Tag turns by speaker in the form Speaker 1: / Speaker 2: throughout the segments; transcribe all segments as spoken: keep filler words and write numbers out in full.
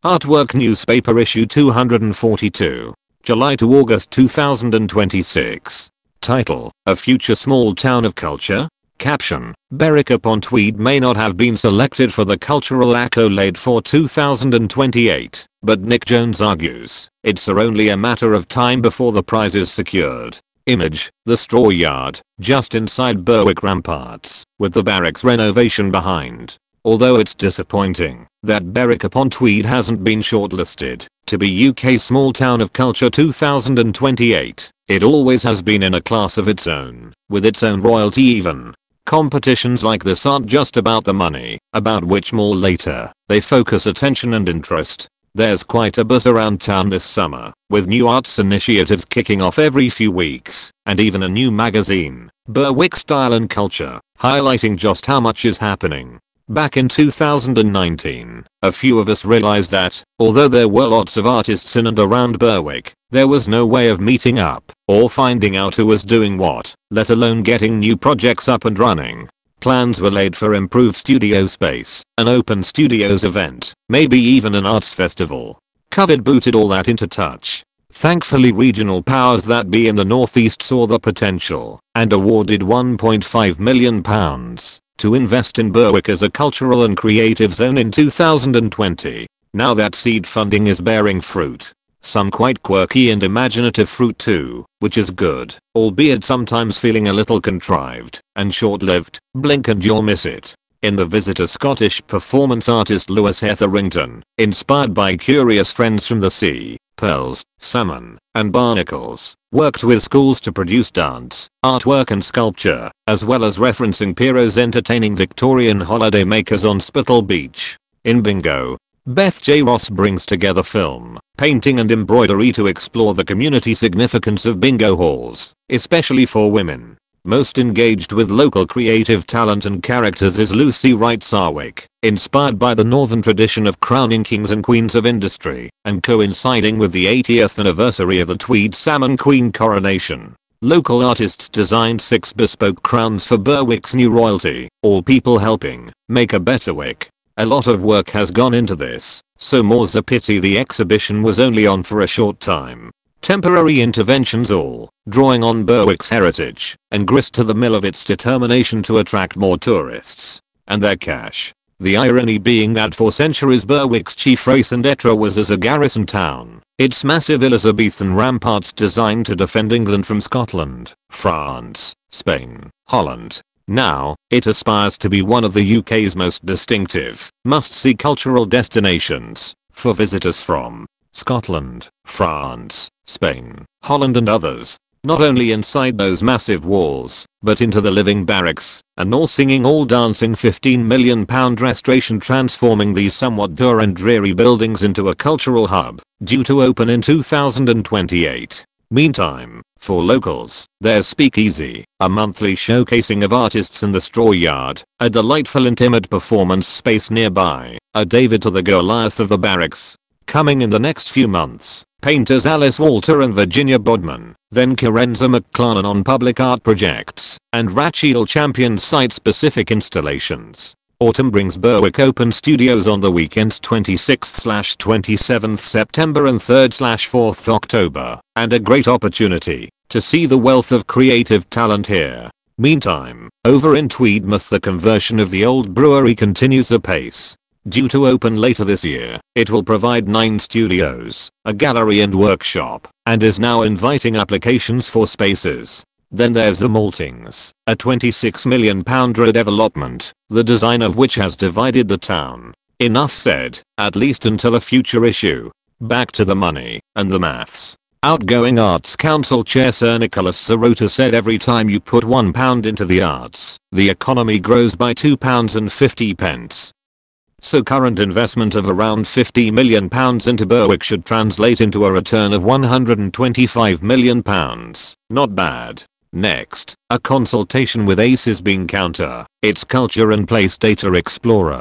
Speaker 1: Artwork Newspaper Issue two forty-two. July to August two thousand twenty-six. Title: A Future Small Town of Culture? Caption: Berwick-upon-Tweed may not have been selected for the cultural accolade for two thousand twenty-eight, but Nick Jones argues it's only a matter of time before the prize is secured. Image: the Straw Yard, just inside Berwick Ramparts, with the barracks renovation behind. Although it's disappointing that Berwick-upon-Tweed hasn't been shortlisted to be U K Small Town of Culture two thousand twenty-eight, it always has been in a class of its own, with its own royalty even. Competitions like this aren't just about the money, about which more later. They focus attention and interest. There's quite a buzz around town this summer, with new arts initiatives kicking off every few weeks, and even a new magazine, Berwick Style and Culture, highlighting just how much is happening. Back in two thousand nineteen, a few of us realized that, although there were lots of artists in and around Berwick, there was no way of meeting up, or finding out who was doing what, let alone getting new projects up and running. Plans were laid for improved studio space, an open studios event, maybe even an arts festival. COVID booted all that into touch. Thankfully, regional powers that be in the northeast saw the potential, and awarded one point five million pounds to invest in Berwick as a cultural and creative zone in two thousand twenty. Now that seed funding is bearing fruit. Some quite quirky and imaginative fruit too, which is good, albeit sometimes feeling a little contrived and short-lived. Blink and you'll miss it. In the visitor, Scottish performance artist Lewis Hetherington, inspired by curious friends from the sea, pearls, salmon, and barnacles, worked with schools to produce dance, artwork and sculpture, as well as referencing Pierrot's entertaining Victorian holiday makers on Spittal Beach. In Bingo, Beth J. Ross brings together film, painting and embroidery to explore the community significance of bingo halls, especially for women. Most engaged with local creative talent and characters is Lucy Wright Sarwick, inspired by the northern tradition of crowning kings and queens of industry, and coinciding with the eightieth anniversary of the Tweed Salmon Queen coronation. Local artists designed six bespoke crowns for Berwick's new royalty, all people helping make a better Wick. A lot of work has gone into this, so more's a pity the exhibition was only on for a short time. Temporary interventions all, drawing on Berwick's heritage, and grist to the mill of its determination to attract more tourists and their cash. The irony being that for centuries Berwick's chief raison d'etre was as a garrison town, its massive Elizabethan ramparts designed to defend England from Scotland, France, Spain, Holland. Now, it aspires to be one of the U K's most distinctive, must-see cultural destinations for visitors from Scotland, France, Spain, Holland and others. Not only inside those massive walls, but into the living barracks, and all singing all dancing fifteen million pound restoration transforming these somewhat dour and dreary buildings into a cultural hub, due to open in two thousand twenty-eight. Meantime, for locals, there's Speakeasy, a monthly showcasing of artists in the Straw Yard, a delightful intimate performance space nearby, a David to the Goliath of the barracks. Coming in the next few months, painters Alice Walter and Virginia Bodman, then Carenza McClarnon on public art projects, and Rachel champions site-specific installations. Autumn brings Berwick Open Studios on the weekends twenty-sixth to twenty-seventh September and third to fourth October, and a great opportunity to see the wealth of creative talent here. Meantime, over in Tweedmouth the conversion of the old brewery continues apace. Due to open later this year, it will provide nine studios, a gallery and workshop, and is now inviting applications for spaces. Then there's the Maltings, a twenty-six million pound redevelopment, the design of which has divided the town. Enough said, at least until a future issue. Back to the money and the maths. Outgoing Arts Council Chair Sir Nicholas Sirota said every time you put one pound into the arts, the economy grows by two pounds and fifty pence. So current investment of around fifty million pounds into Berwick should translate into a return of one hundred twenty-five million pounds. Not bad. Next, a consultation with ACE is being counter, its culture and place data explorer.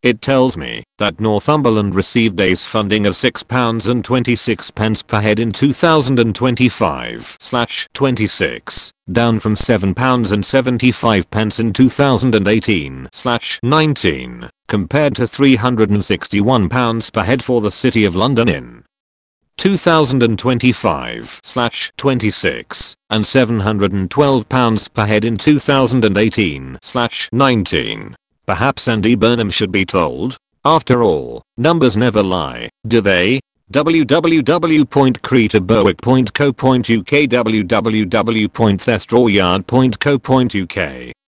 Speaker 1: It tells me that Northumberland received A C E funding of six pounds twenty-six per head in two thousand twenty-five twenty-six, down from seven pounds seventy-five in two thousand eighteen nineteen, compared to three hundred sixty-one pounds per head for the City of London in two thousand twenty-five twenty-six, and seven hundred twelve pounds per head in two thousand eighteen nineteen. Perhaps Andy Burnham should be told. After all, numbers never lie, do they? w w w dot creta berwick dot co dot u k w w w dot thestrawyaard dot co dot u k